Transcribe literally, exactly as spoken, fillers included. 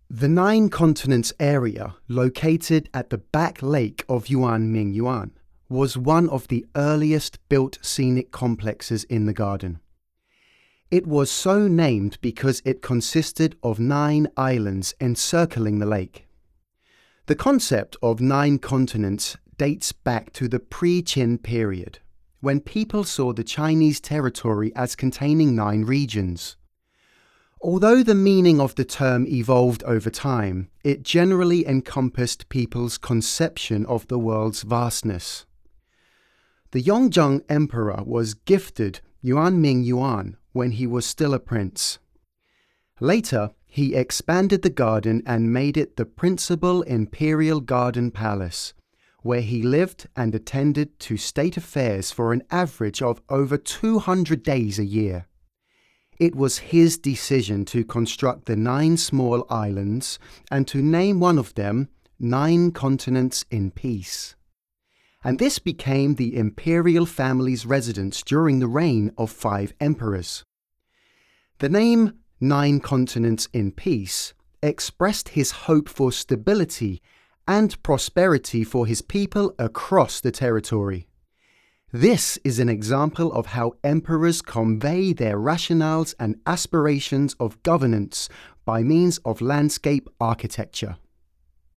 The Nine Continents area, located at the back lake of Yuanmingyuan, was one of the earliest built scenic complexes in the garden. It was so named because it consisted of nine islands encircling the lake. The concept of nine continents dates back to the pre-Qin period, when people saw the Chinese territory as containing nine regions. Although the meaning of the term evolved over time, it generally encompassed people's conception of the world's vastness. The Yongzheng Emperor was gifted Yuanmingyuan when he was still a prince. Later, he expanded the garden and made it the principal imperial garden palace, where he lived and attended to state affairs for an average of over two hundred days a year. It was his decision to construct the nine small islands and to name one of them Nine Continents in Peace. And this became the imperial family's residence during the reign of five emperors. The name Nine Continents in Peace expressed his hope for stability and prosperity for his people across the territory. This is an example of how emperors convey their rationales and aspirations of governance by means of landscape architecture.